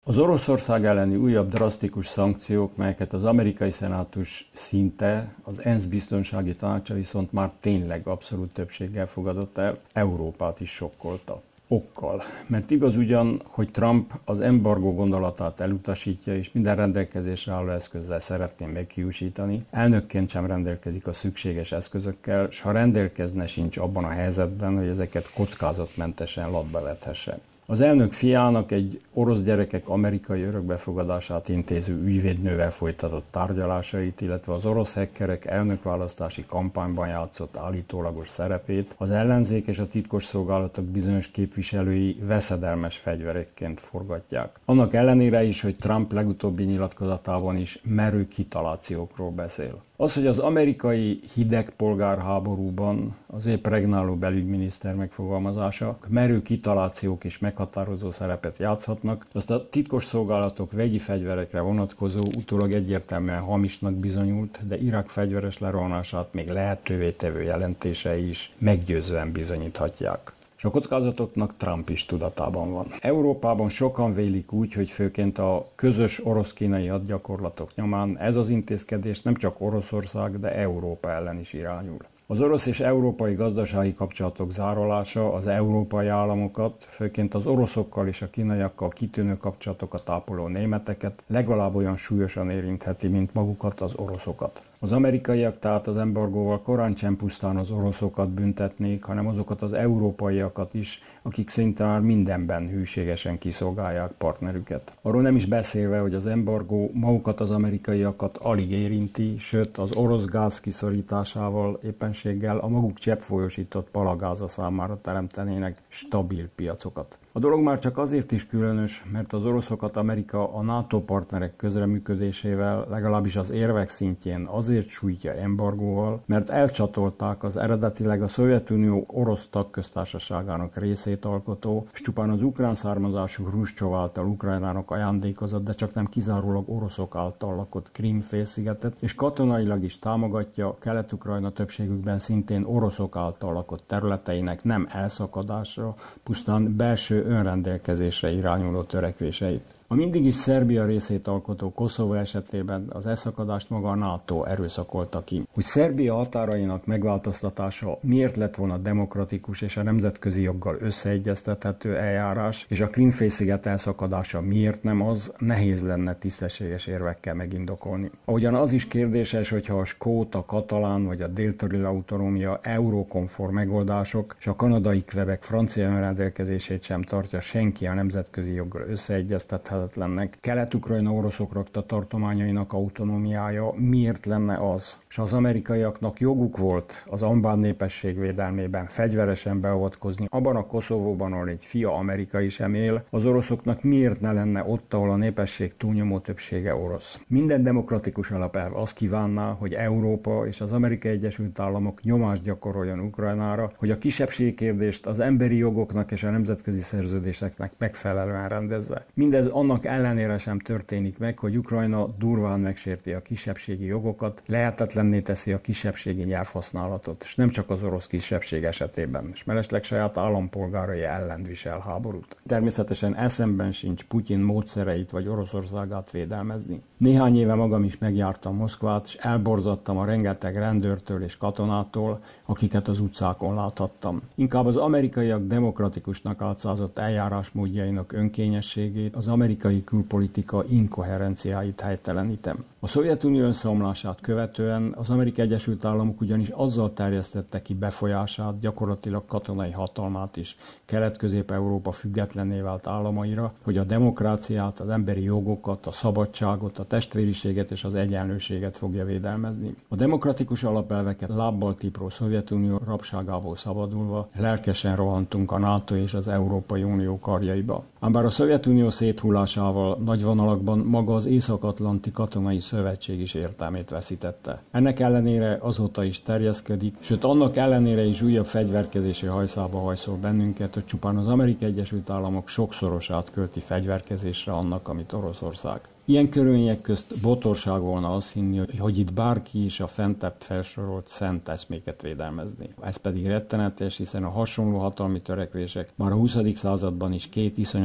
Az Oroszország elleni újabb drasztikus szankciók, melyeket az amerikai szenátus szinte, az ENSZ biztonsági tanácsa viszont már tényleg abszolút többséggel fogadott el, Európát is sokkolta. Okkal. Mert igaz ugyan, hogy Trump az embargó gondolatát elutasítja, és minden rendelkezésre álló eszközzel szeretné meghiúsítani, elnökként sem rendelkezik a szükséges eszközökkel, s ha rendelkezne, sincs abban a helyzetben, hogy ezeket kockázatmentesen latba vethesse. Az elnök fiának egy orosz gyerekek amerikai örökbefogadását intéző ügyvédnővel folytatott tárgyalásait, illetve az orosz hackerek elnökválasztási kampányban játszott állítólagos szerepét az ellenzék és a titkosszolgálatok bizonyos képviselői veszedelmes fegyverekként forgatják. Annak ellenére is, hogy Trump legutóbbi nyilatkozatában is merő kitalációkról beszél. Az, hogy az amerikai hideg polgárháborúban az épp regnáló belügyminiszter megfogalmazása merő kitalációk és meghatározó szerepet játszhatnak, azt a titkosszolgálatok vegyi fegyverekre vonatkozó utólag egyértelműen hamisnak bizonyult, de Irak fegyveres lerohanását még lehetővé tevő jelentései is meggyőzően bizonyíthatják. És a kockázatoknak Trump is tudatában van. Európában sokan vélik úgy, hogy főként a közös orosz-kínai hadgyakorlatok nyomán ez az intézkedés nem csak Oroszország, de Európa ellen is irányul. Az orosz és európai gazdasági kapcsolatok zárolása az európai államokat, főként az oroszokkal és a kínaiakkal kitűnő kapcsolatokat ápoló németeket legalább olyan súlyosan érintheti, mint magukat az oroszokat. Az amerikaiak tehát az embargóval korán sem pusztán az oroszokat büntetnék, hanem azokat az európaiakat is, akik szinte már mindenben hűségesen kiszolgálják partnerüket. Arról nem is beszélve, hogy az embargó magukat az amerikaiakat alig érinti, sőt az orosz gáz kiszorításával éppenséggel a maguk cseppfolyósított palagáza számára teremtenének stabil piacokat. A dolog már csak azért is különös, mert az oroszokat Amerika a NATO partnerek közreműködésével, legalábbis az érvek szintjén azért sújtja embargóval, mert elcsatolták az eredetileg a Szovjetunió orosz tagköztársaságának részét alkotó, és csupán az ukrán származású Hruscsov által Ukrajnának ajándékozott, de csak nem kizárólag oroszok által lakott Krím-félszigetet, és katonailag is támogatja Kelet-Ukrajna többségükben szintén oroszok által lakott területeinek nem elszakadásra, pusztán belső önrendelkezésre irányuló törekvéseit. A mindig is Szerbia részét alkotó Koszovó esetében az elszakadást maga a NATO erőszakolta ki. Hogy Szerbia határainak megváltoztatása miért lett volna demokratikus és a nemzetközi joggal összeegyeztethető eljárás, és a Krím-félsziget elszakadása miért nem az, nehéz lenne tisztességes érvekkel megindokolni. Ahogyan az is kérdéses, hogyha a skót, a katalán vagy a dél-tiroli autonómia eurókonform megoldások, és a kanadai Quebec francia önrendelkezését sem tartja senki a nemzetközi joggal összeegyeztethető Kelet-Ukrajna oroszok rakta tartományainak autonómiája miért lenne az? És az amerikaiaknak joguk volt az albán népesség védelmében fegyveresen beavatkozni abban a Koszovóban, ahol egy fia amerikai sem él, az oroszoknak miért ne lenne ott, ahol a népesség túlnyomó többsége orosz? Minden demokratikus alapelv azt kívánná, hogy Európa és az Amerikai Egyesült Államok nyomást gyakoroljon Ukrajnára, hogy a kisebbségi kérdést az emberi jogoknak és a nemzetközi szerződéseknek megfelelően rendezze. Mindez annak ellenére sem történik meg, hogy Ukrajna durván megsérti a kisebbségi jogokat, lehetetlenné teszi a kisebbségi nyelvhasználatot, és nem csak az orosz kisebbség esetében, és mellesleg saját állampolgárai ellen visel háborút. Természetesen eszemben sincs Putyin módszereit vagy Oroszországát védelmezni. Néhány éve magam is megjártam Moszkvát, és elborzadtam a rengeteg rendőrtől és katonától, akiket az utcákon láthattam. Inkább az amerikaiak demokratikusnak átszázott eljárásmódjainak önkényességét, az amerikai külpolitika inkoherenciáit helytelenítem. A Szovjetunió összeomlását követően az Amerikai Egyesült Államok ugyanis azzal terjesztette ki befolyását, gyakorlatilag katonai hatalmát is Kelet-Közép-Európa függetlenné vált államaira, hogy a demokráciát, az emberi jogokat, a szabadságot, a testvériséget és az egyenlőséget fogja védelmezni. A demokratikus alapelveket lábbal tipró Szovjetunió rabságából szabadulva lelkesen rohantunk a NATO és az Európai Unió karjaiba. Ám bár a Szovjetunió széthullásával nagy vonalakban maga az Észak-Atlanti Katonai Szövetség is értelmét veszítette. Ennek ellenére azóta is terjeszkedik, sőt annak ellenére is újabb fegyverkezési hajszába hajszol bennünket, hogy csupán az Amerikai Egyesült Államok sokszorosát költi fegyverkezésre annak, amit Oroszország. Ilyen körülmények közt botorság volna azt hinni, hogy itt bárki is a fentebb felsorolt szent eszméket védelmezni. Ez pedig rettenetes, hiszen a hasonló hatalmi törekvések már a 20. században is két iszonyat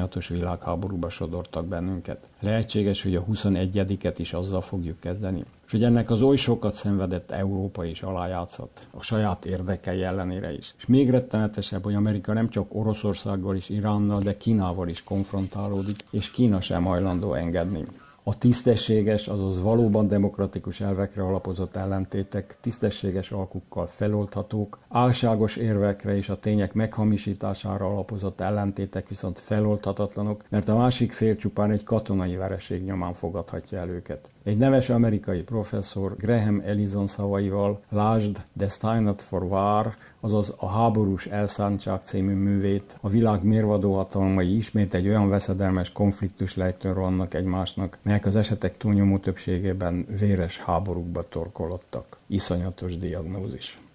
iszonyatos világháborúba sodortak bennünket. Lehetséges, hogy a 21-et is azzal fogjuk kezdeni. És hogy ennek az oly sokat szenvedett Európa is alájátszhat, a saját érdekei ellenére is. És még rettenetesebb, hogy Amerika nem csak Oroszországgal és Iránnal, de Kínával is konfrontálódik, és Kína sem hajlandó engedni. A tisztességes, azaz valóban demokratikus elvekre alapozott ellentétek tisztességes alkukkal feloldhatók, álságos érvekre és a tények meghamisítására alapozott ellentétek viszont feloldhatatlanok, mert a másik fél csupán egy katonai vereség nyomán fogadhatja el őket. Egy neves amerikai professzor Graham Allison szavaival lásd Destined for War, azaz a háborús elszántság című művét, a világ mérvadó hatalmai ismét egy olyan veszedelmes konfliktus lejtőn rohannak egymásnak, melyek az esetek túlnyomó többségében véres háborúkba torkolodtak. Iszonyatos diagnózis.